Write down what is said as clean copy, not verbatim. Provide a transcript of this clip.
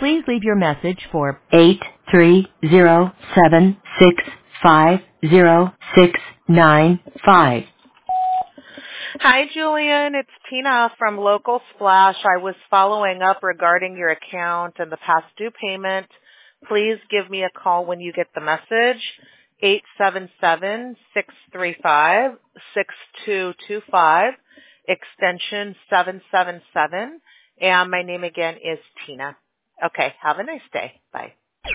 Please leave your message for 83076500695. Hi, Julian. It's Tina from Local Splash. I was following up regarding your account and the past due payment. Please give me a call when you get the message, 877-635-6225, extension 777. And my name again is Tina. Okay, have a nice day. Bye.